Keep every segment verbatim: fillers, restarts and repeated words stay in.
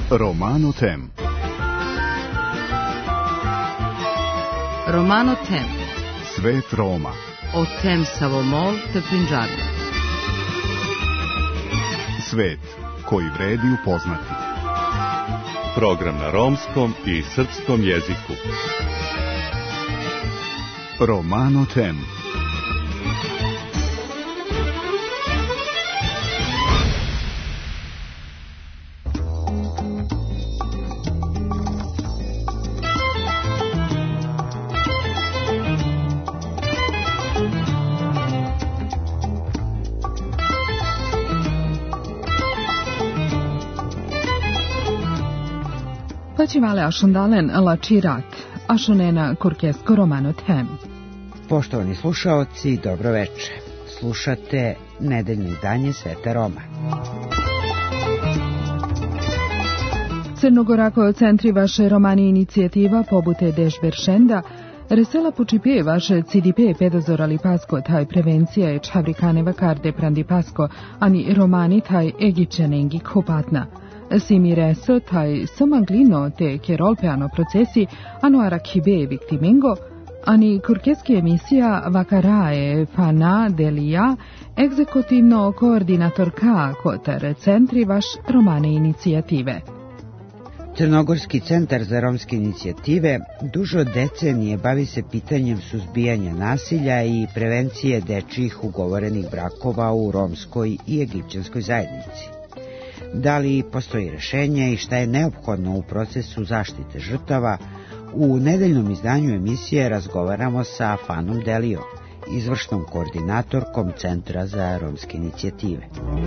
Romano Tem. Romano Tem. Svet Roma. O tem Savomol te Punjabi. Svet koji vredi upoznati. Program na romskom i srpskom jeziku. Romano Tem. Počivale ašundalen la čirat, ašunena kurkesko Romano Tem. Poštovani slušaoci, dobro veče. Slušate nedeljno izdanje Sveta Roma. Crnogorako centri vaše romani inicijativa pobute deš beršenda, resela počipije vaše C D P pedozorali pasko taj prevencija je čavrikane karde prandi pasko, ani romani taj egipćanengi kopatna. Simi reso taj somanglino te kerolpeano procesi ano arakibe viktimengo, ani kurkeski emisija vakarae fana delija egzekutivno koordinatorka kotar centri vaš romane inicijative. Crnogorski centar za romske inicijative duže od decenije bavi se pitanjem suzbijanja nasilja i prevencije dečijih ugovorenih brakova u romskoj i egipćanskoj zajednici. Da li postoji rešenje i šta je neophodno u procesu zaštite žrtava, u nedeljnom izdanju emisije razgovaramo sa Fanom Delijom, izvršnom koordinatorkom Centra za romske inicijative.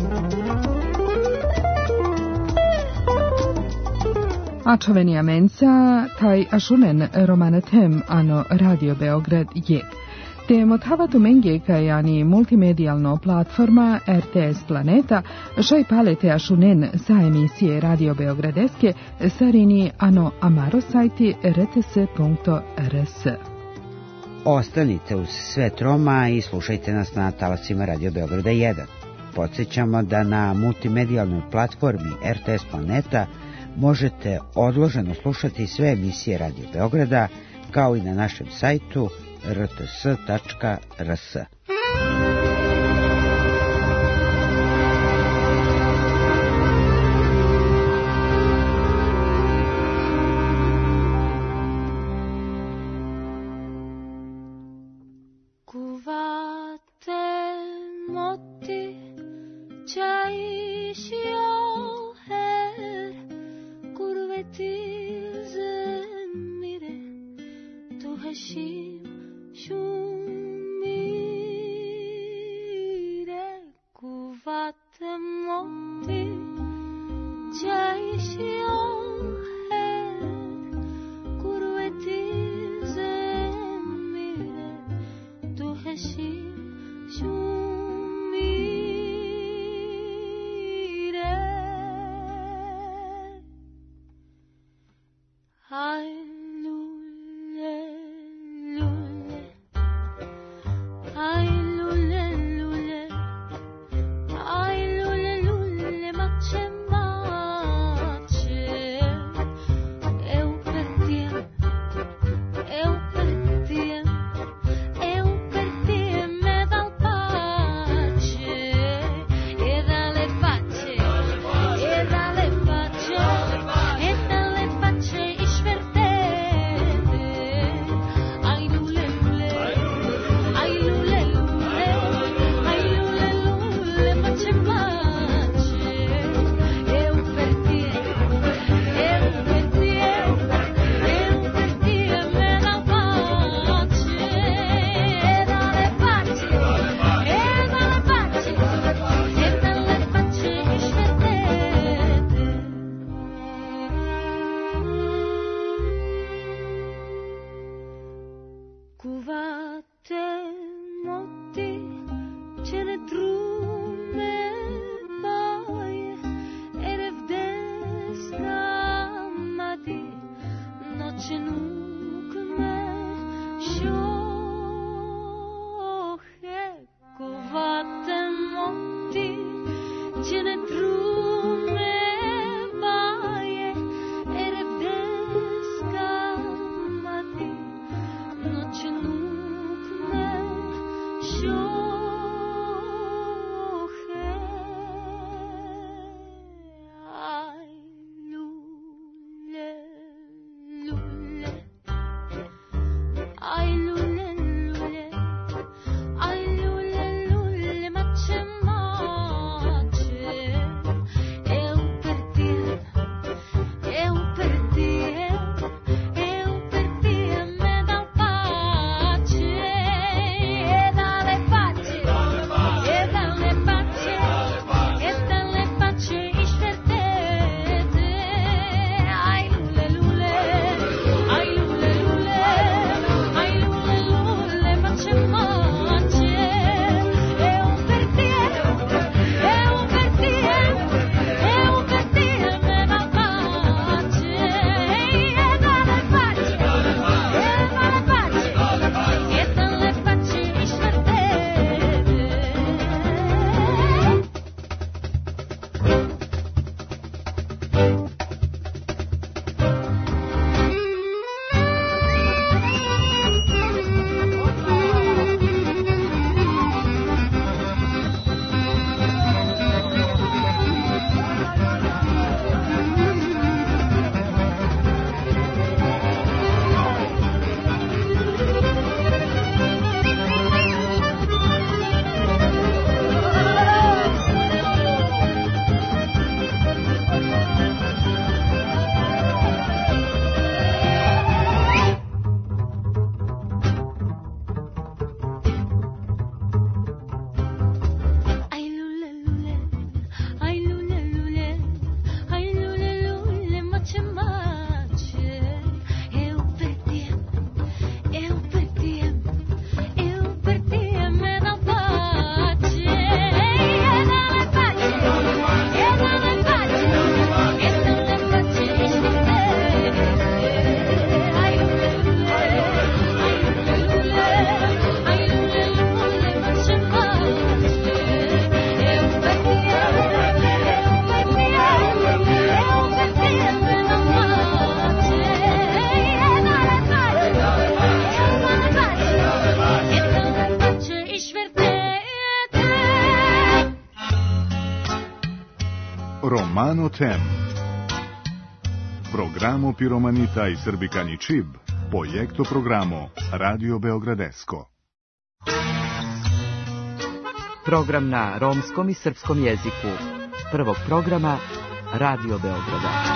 Ačovenija menca, taj ašunen Romano Tem ano Radio Beograd je. Te motavatu menge kajani multimedijalno platforma R T S Planeta, šaj palete ašunen sa emisije Radio Beogradeske, sarini ano amaro sajti r t s punto r s. Ostanite uz Svet Roma i slušajte nas na talasima Radio Beograda jedan. Podsjećamo da na multimedijalnoj platformi R T S Planeta možete odloženo slušati sve emisije Radio Beograda, kao i na našem sajtu r t s tačka r s. Ce ne drume baie Romano Tem. Programo Piromanita i Srbikani Čib, projekto programo Radio Beogradesko. Program na romskom i srpskom jeziku. Prvog programa Radio Beograda.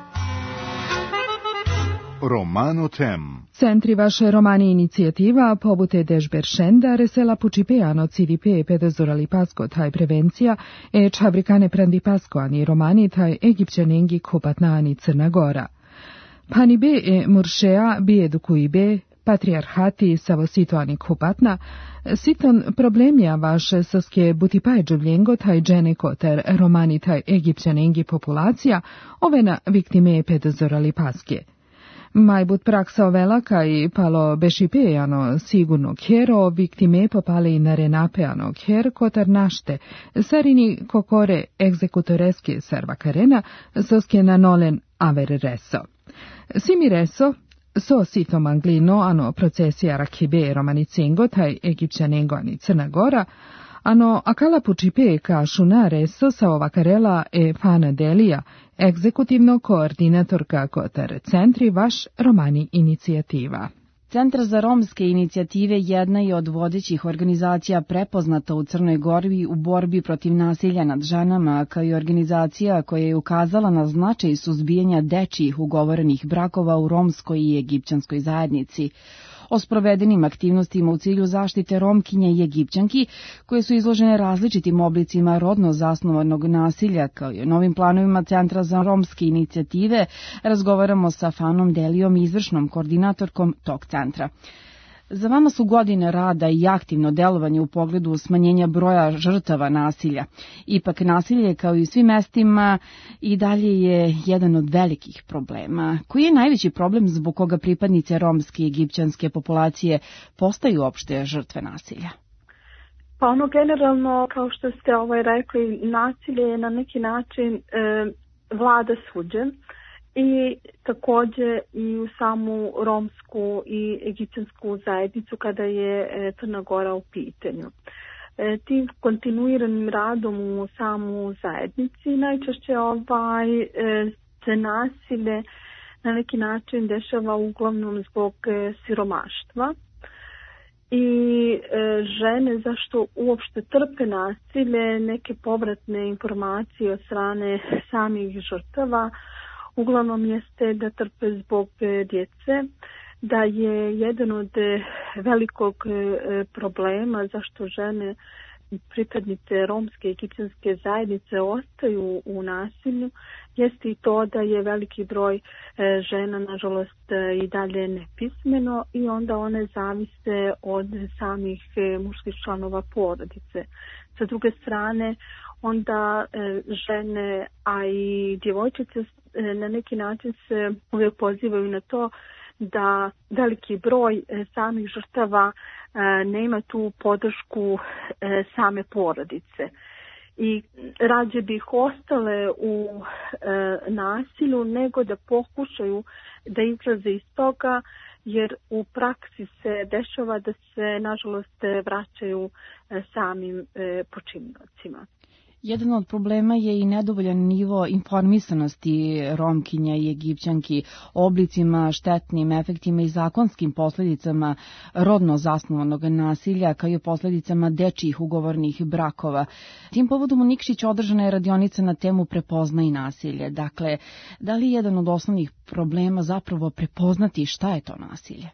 Romano Tem. Centri vaše romani inicijativa pobute Dežberšenda, Resela Pučipeano C D P pedazorali pasko taj prevencija e čavrikane prandi pasko ani romani taj egipćanengi kupatna ani Crna Gora. Pani be e muršea bi edukuji be, patriarhati savositoani kupatna, siton problemja vaše soske butipaje džuvljengo taj džene koter romani taj egipćanengi populacija, ovena viktime pedazorali paske. Majbut praksa ovelaka i palo bešipejano sigurno kjero, viktime popale i narenapeano kjer kotar našte, sarini kokore egzekutoreske servakarena, soske nanolen aver reso. Simi reso, so sito manglino ano procesija rakibe romanicengo taj egipćanengo ani Crna Gora, ano akala pučipe ka šuna reso sa ovakarela e fana delija, egzekutivno koordinatorka kotar centri vaš romani inicijativa. Centar za romske inicijative jedna je od vodećih organizacija prepoznata u Crnoj Gori u borbi protiv nasilja nad ženama, kao i organizacija koja je ukazala na značaj suzbijanja dečijih ugovorenih brakova u romskoj i egipćanskoj zajednici. O sprovedenim aktivnostima u cilju zaštite Romkinja i Egipćanki, koje su izložene različitim oblicima rodno zasnovanog nasilja, kao i o novim planovima Centra za romske inicijative, razgovaramo sa Fanom Delijom, izvršnom koordinatorkom tog centra. Za vama su godine rada i aktivno delovanje u pogledu smanjenja broja žrtava nasilja. Ipak nasilje, kao i u svim mestima, i dalje je jedan od velikih problema. Koji je najveći problem zbog koga pripadnice romske i egipćanske populacije postaju opšte žrtve nasilja? Pa ono generalno, kao što ste ovaj rekli, nasilje je na neki način e, vlada svuđe. I također i u samu romsku i egipćansku zajednicu kada je Crna Gora u pitanju. E, tim kontinuiranim radom u samu zajednici najčešće ovaj, e, se nasilje na neki način dešava uglavnom zbog e, siromaštva. I e, žene zašto uopšte trpe nasilje, neke povratne informacije od strane samih žrtava, uglavnom jeste da trpe zbog djece, da je jedan od velikog problema zašto žene pripadnice romske i egipćanske zajednice ostaju u nasilju, jeste i to da je veliki broj žena, nažalost, i dalje nepismeno i onda one zavise od samih muških članova porodice. Sa druge strane, onda žene, a i djevojčice na neki način se uvijek pozivaju na to da veliki broj samih žrtava nema tu podršku same porodice. I rađe bi ih ostale u nasilju nego da pokušaju da izlaze iz toga, jer u praksi se dešava da se nažalost vraćaju samim počiniocima. Jedan od problema je i nedovoljan nivo informisanosti Romkinja i Egipćanki o oblicima, štetnim efektima i zakonskim posljedicama rodno zasnovanog nasilja, kao i o posljedicama dečijih ugovornih brakova. Tim povodom u Nikšić održana je radionica na temu Prepoznaj nasilje. Dakle, da li je jedan od osnovnih problema zapravo prepoznati šta je to nasilje?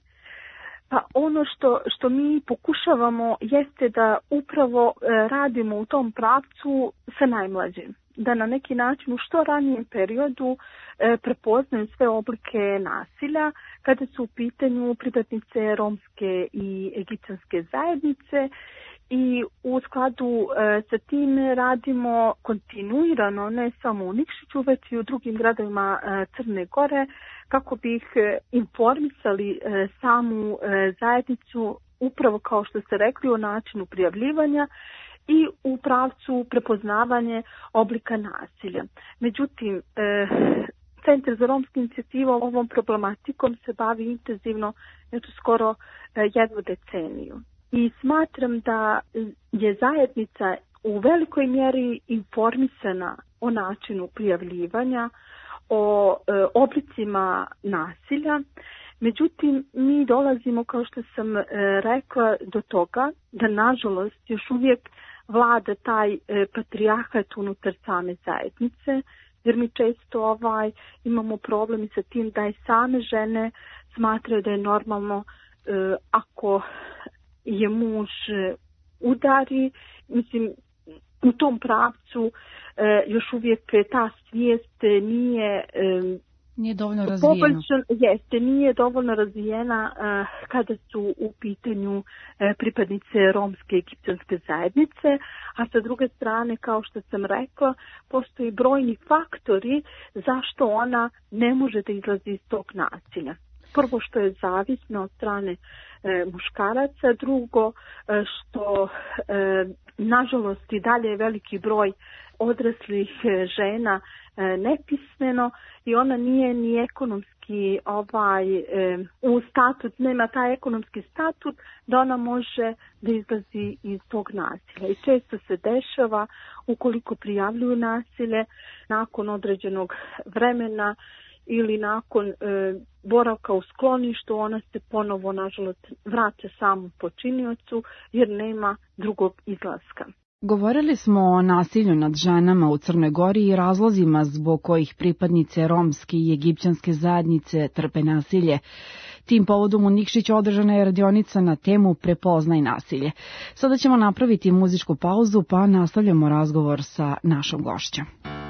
Pa ono što, što mi pokušavamo jeste da upravo e, radimo u tom pravcu sa najmlađim. Da na neki način u što ranijem periodu e, prepoznaju sve oblike nasilja kada su u pitanju pripadnice romske i egipćanske zajednice i u skladu e, sa tim radimo kontinuirano ne samo u Nikšiću već i u drugim gradovima e, Crne Gore kako bi ih informisali e, samu e, zajednicu upravo kao što ste rekli o načinu prijavljivanja i u pravcu prepoznavanje oblika nasilja. Međutim, e, Centar za romsku inicijativu ovom problematikom se bavi intenzivno eto, skoro e, jednu deceniju. I smatram da je zajednica u velikoj mjeri informisana o načinu prijavljivanja, o e, oblicima nasilja. Međutim, mi dolazimo, kao što sam e, rekla, do toga da nažalost još uvijek vlada taj e, patrijarhat unutar same zajednice, jer mi često ovaj imamo problem sa tim da i same žene smatraju da je normalno e, ako je muž udari, mislim, u tom pravcu e, još uvijek ta svijest nije e, nije dovoljno razvijena. Jeste, nije dovoljno razvijena e, kada su u pitanju e, pripadnice romske i egipćanske zajednice, a sa druge strane, kao što sam rekla, postoji brojni faktori zašto ona ne može da izlazi iz tog nasilja. Prvo, što je zavisno od strane e, muškaraca, drugo e, što e, nažalost i dalje je veliki broj odraslih e, žena e, nepismeno i ona nije ni ekonomski ovaj e, u statut, nema taj ekonomski statut da ona može da izlazi iz tog nasilja. I često se dešava, ukoliko prijavljuju nasilje, nakon određenog vremena ili nakon e, boravka u skloništu, ona se ponovo, nažalost, vraća samom počiniocu jer nema drugog izlaska. Govorili smo o nasilju nad ženama u Crnoj Gori i razlozima zbog kojih pripadnice romske i egipćanske zajednice trpe nasilje. Tim povodom u Nikšiću održana je radionica na temu Prepoznaj nasilje. Sada ćemo napraviti muzičku pauzu pa nastavljamo razgovor sa našom gošćom.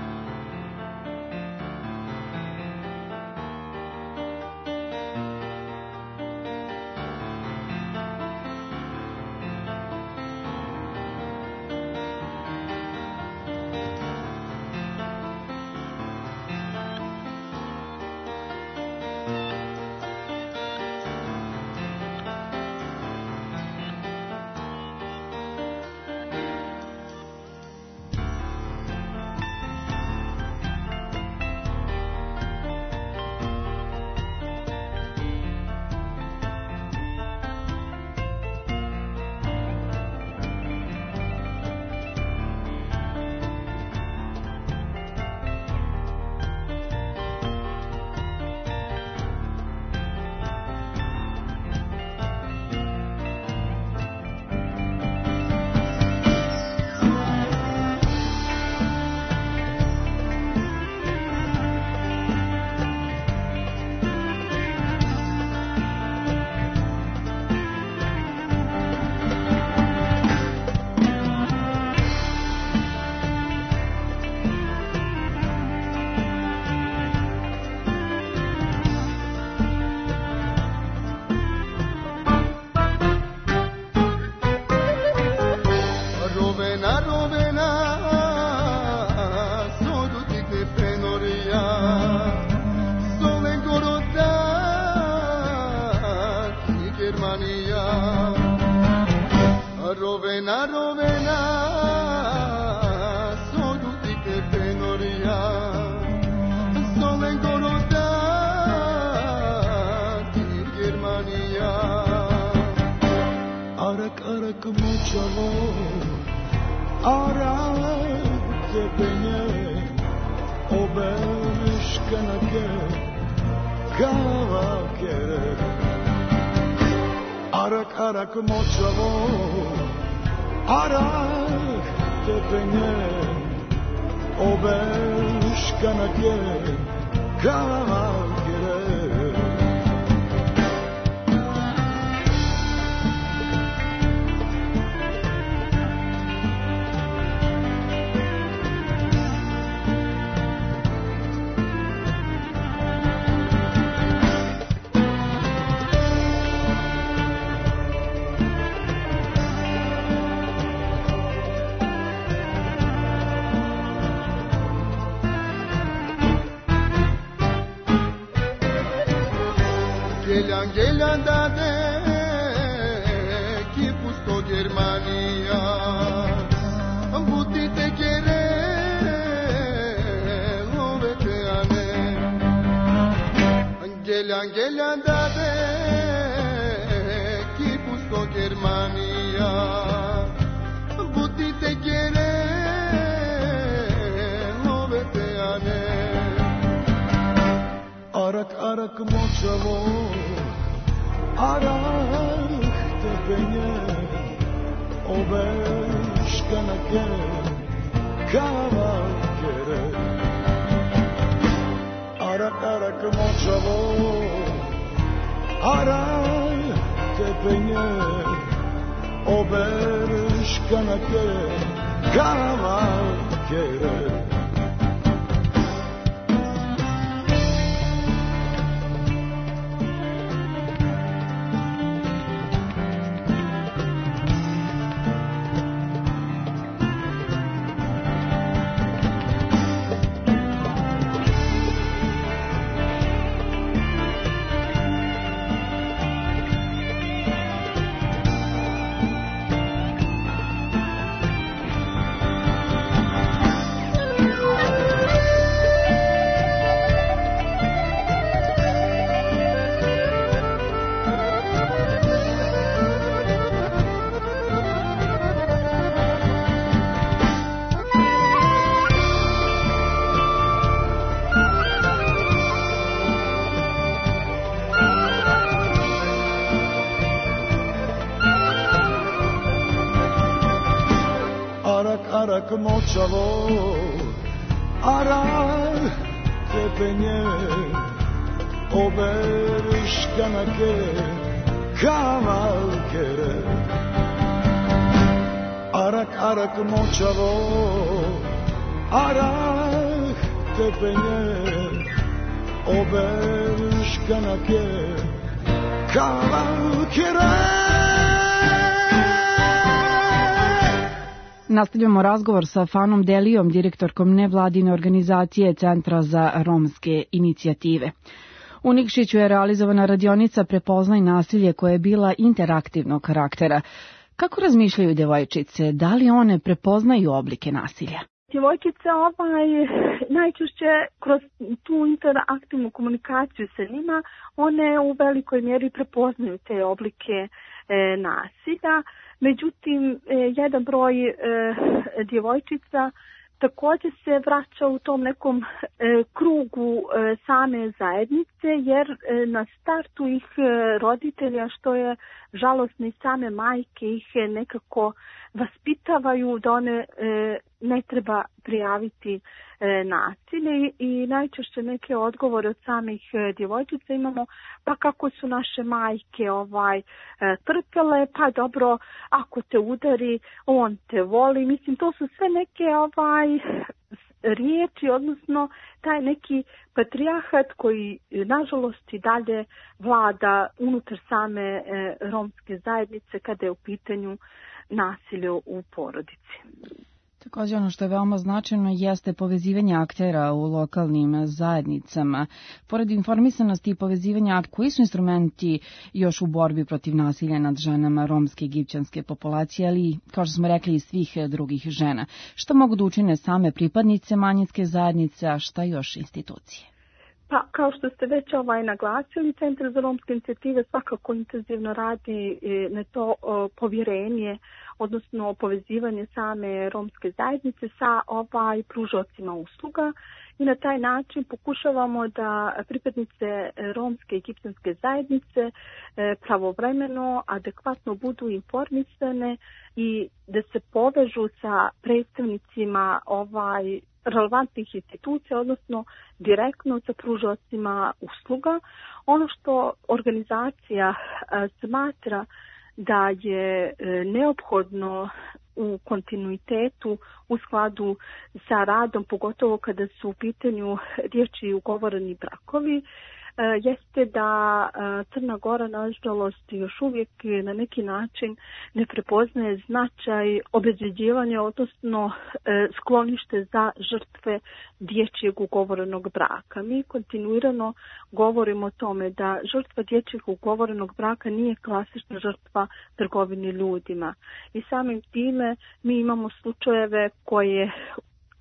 Arak močavo, arak te penje, obeška na ke, kavakere. Gelen gelen dade ki pusto Germania buti te kere lovete ane gelen gelen dade ki pusto Germania buti te kere arak močavo, arak tepenje, obeškanake, kavakere. Arak, arak močavo, arak tepenje, obeškanake, kavakere. Arak močavo, arak tepenje, obeškanake, kavalkere. Arak, arak močavo, arak tepenje, obeškanake, kavalkere. Nastavljamo razgovor sa Fanom Delijom, direktorkom nevladine organizacije Centra za romske inicijative. U Nikšiću je realizovana radionica Prepoznaj nasilje koja je bila interaktivnog karaktera. Kako razmišljaju djevojčice? Da li one prepoznaju oblike nasilja? Djevojčice ovaj, najčešće kroz tu interaktivnu komunikaciju sa njima, one u velikoj mjeri prepoznaju te oblike e, nasilja. Međutim, e, jedan broj e, djevojčica također se vraća u tom nekom e, krugu e, same zajednice, jer e, na startu ih e, roditelja, što je žalosno i same majke, ih e, nekako vaspitavaju da one e, ne treba prijaviti e, nasilje i najčešće neke odgovore od samih e, djevojčica imamo, pa kako su naše majke ovaj e, trpele, pa dobro, ako te udari, on te voli. Mislim, to su sve neke ovaj riječi, odnosno taj neki patrijarhat koji nažalost i dalje vlada unutar same e, romske zajednice kada je u pitanju nasilje u porodici. Također ono što je veoma značajno jeste povezivanje aktera u lokalnim zajednicama. Pored informisanosti i povezivanja aktera, koji su instrumenti još u borbi protiv nasilja nad ženama romske i egipćanske populacije, ali kao što smo rekli i svih drugih žena? Što mogu da učine same pripadnice manjinske zajednice, a šta još institucije? Pa, kao što ste već ovaj naglasili, Centar za romske inicijative svakako intenzivno radi na to povjerenje, odnosno povezivanje same romske zajednice sa ovaj pružocima usluga i na taj način pokušavamo da pripadnice romske i egipćanske zajednice pravovremeno, adekvatno budu informisane i da se povežu sa predstavnicima ovaj relevantnih institucija, odnosno direktno sa pružocima usluga. Ono što organizacija smatra da je neophodno u kontinuitetu u skladu sa radom, pogotovo kada su u pitanju dječji ugovoreni brakovi, jeste da Crna Gora nažalost još uvijek na neki način ne prepoznaje značaj obezvređivanja, odnosno sklonište za žrtve dječjeg ugovorenog braka. Mi kontinuirano govorimo o tome da žrtva dječjeg ugovorenog braka nije klasična žrtva trgovine ljudima. I samim time mi imamo slučajeve koje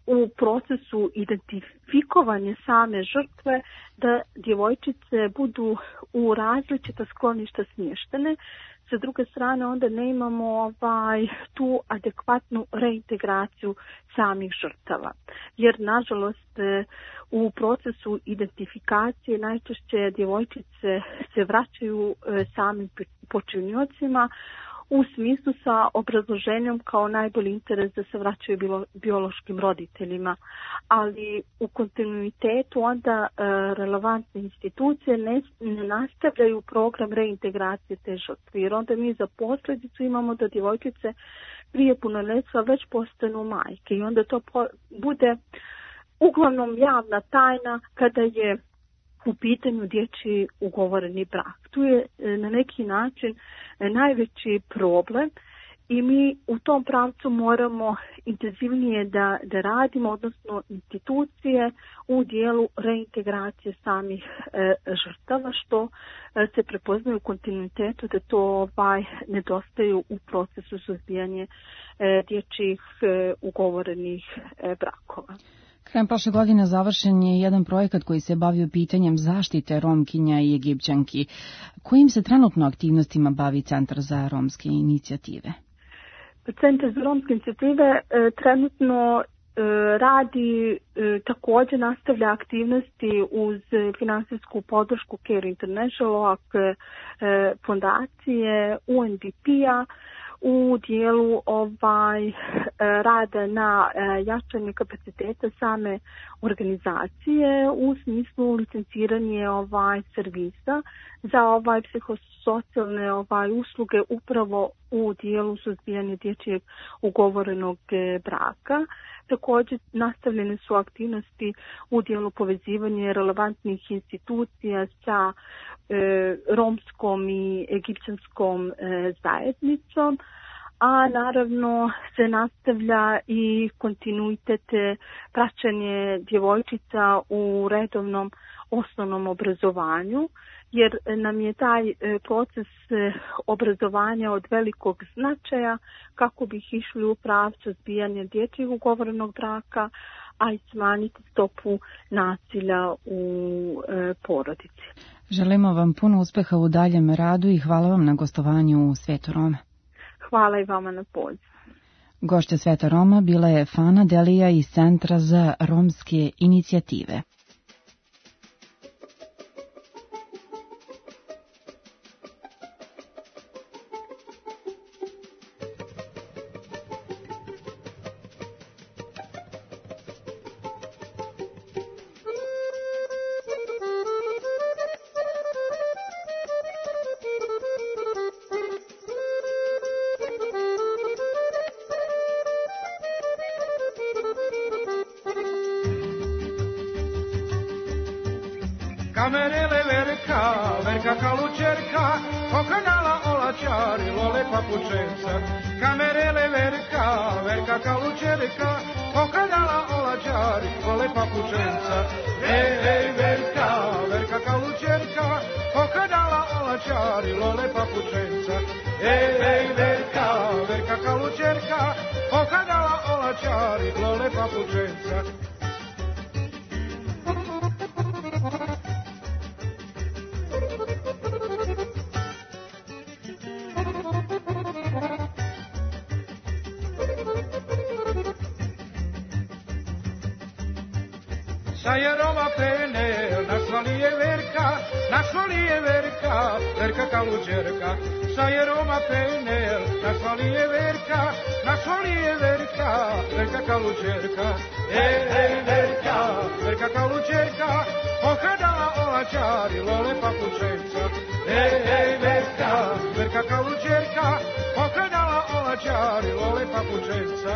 u procesu identifikovanja same žrtve da djevojčice budu u različita skloništa smještene. Sa druge strane onda ne imamo ovaj, tu adekvatnu reintegraciju samih žrtava. Jer nažalost u procesu identifikacije najčešće djevojčice se vraćaju samim počiniocima u smislu sa obrazloženjem kao najbolji interes da se vraćaju bilo, biološkim roditeljima. Ali u kontinuitetu onda e, relevantne institucije ne, ne nastavljaju program reintegracije te žrtve. Jer onda mi za posljedicu imamo da djevojčice prije punoljetstva već postanu majke. I onda to po, bude uglavnom javna tajna kada je u pitanju dječji ugovoreni brak. Tu je na neki način najveći problem i mi u tom pravcu moramo intenzivnije da, da radimo, odnosno institucije u dijelu reintegracije samih e, žrtava, što e, se prepoznaje u kontinuitetu da to ovaj, nedostaju u procesu suzbijanja e, dječjih e, ugovorenih e, brakova. Krajem prošle godine završen je jedan projekat koji se bavio pitanjem zaštite Romkinja i Egipćanki. Kojim se trenutno aktivnostima bavi Centar za romske inicijative? Centar za romske inicijative e, trenutno e, radi, e, također nastavlja aktivnosti uz finansijsku podršku Care International, e, fondacije, U N D P-a, u dijelu ovaj rada na jačanje kapaciteta same organizacije u smislu licenciranje ovaj servisa za ovaj psihosocijalne ovaj usluge upravo u dijelu suzbijanja dječjeg ugovorenog braka. Također nastavljene su aktivnosti u dijelu povezivanja relevantnih institucija sa e, romskom i egipćanskom e, zajednicom, a naravno se nastavlja i kontinuitet praćenje djevojčica u redovnom osnovnom obrazovanju, jer nam je taj proces obrazovanja od velikog značaja kako bi išli u pravcu zbijanja dječjeg ugovorenog braka, a i smanjiti stopu nasilja u porodici. Želimo vam puno uspeha u daljem radu i hvala vam na gostovanju u Svetu Roma. Hvala i vama na poziv. Gošća Sveta Roma bila je Fana Delija iz Centra za romske inicijative. Kamerele verka, verka kalučerka, okadala olačari, lole papučenca. Kamerele verka, verka kalučerka, okadala olačari, lole papučenca. Ej, ej, verka, verka kalučerka, okadala olačari, lole papučenca. Ej, ej, verka, verka kalučerka, okadala olačari, lole papučenca. Sa je Roma penel, našla li je verka, našla li je verka, verka kalučerka. Sa je Roma penel, našla li je verka, našla li je verka, verka kalučerka. Ej, ej, verka, verka kalučerka, okadala olačari, lole papučenca. Ej, ej, verka, verka kalučerka, okadala olačari, lole papučenca.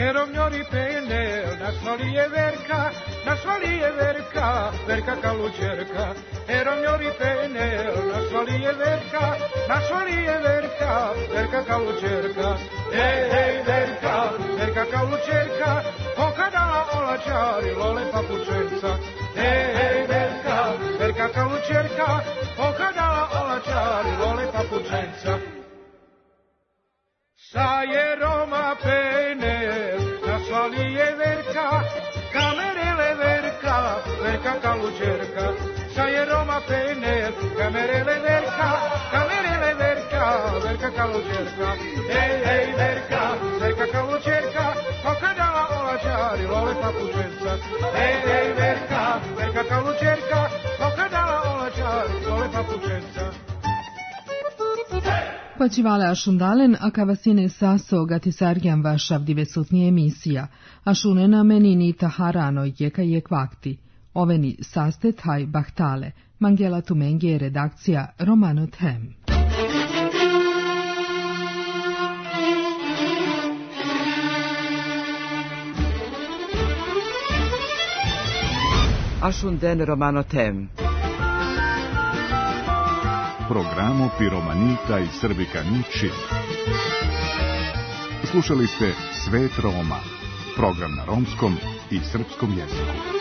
Ero mjori penel, našla li je Verka, našla li je Verka, Verka kalučerka. Ero mjori penel, našla li je Verka, našla li je Verka, Verka kalučerka. Ej, ej, Verka, Verka kalučerka, pokadala olačari, lole papučenca. Ej, ej, Verka, Verka kalučerka, pokadala olačari, lole papučenca. Sa je Roma penel, našla li je Verka, kamerele Verka, Verka kalučerka. Sa je Roma penel, kamerele Verka, kamerele Verka, Verka kalučerka. Ej, ej, Verka, Verka kalučerka, pokadala olačari, lole papučenca. Ej, ej, Verka, Verka kalučerka, pokadala olačari, lole papučenca. Počivale ašundalen, a kavasine saso gatisarjan vašav divesutni emisija, ašunena menini taharano jeka je kvakti. Oveni saste taj bahtale, Mangela Tumenge redakcija Romano Tem. Ašunden Romano Tem. Programo Piromanita i Srbikani Čib. Slušali ste Svet Roma, program na romskom i srpskom jeziku.